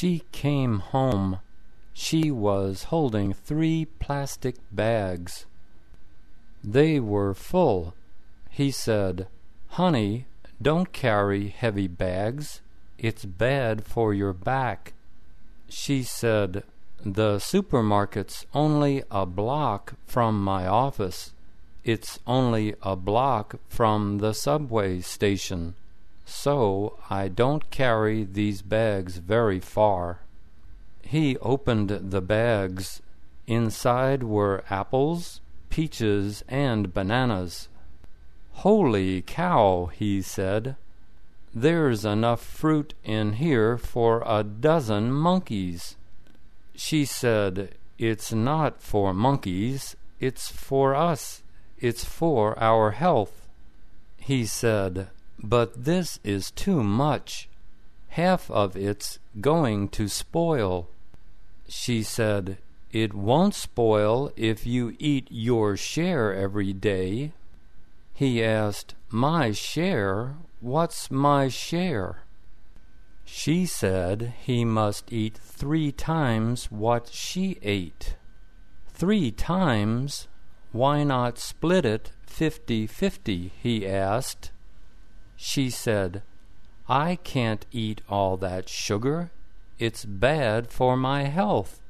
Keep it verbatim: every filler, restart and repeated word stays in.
She came home. She was holding three plastic bags. They were full. He said, "Honey, don't carry heavy bags. It's bad for your back." She said, "The supermarket's only a block from my office. It's only a block from the subway station, so I don't carry these bags very far." He opened the bags. Inside were apples, peaches, and bananas. "Holy cow," he said. "There's enough fruit in here for a dozen monkeys." She said, "It's not for monkeys. It's for us. It's for our health." He said, "But this is too much. Half of it's going to spoil." She said, "It won't spoil if you eat your share every day." He asked, "My share? What's my share?" She said he must eat three times what she ate. "Three times? Why not split it fifty-fifty?" he asked. She said, "I can't eat all that sugar. It's bad for my health."